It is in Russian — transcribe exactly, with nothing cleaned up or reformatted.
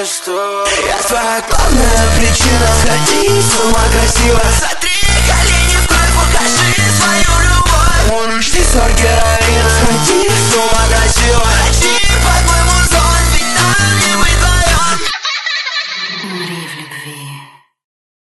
что я твоя главная причина сходить с ума красиво.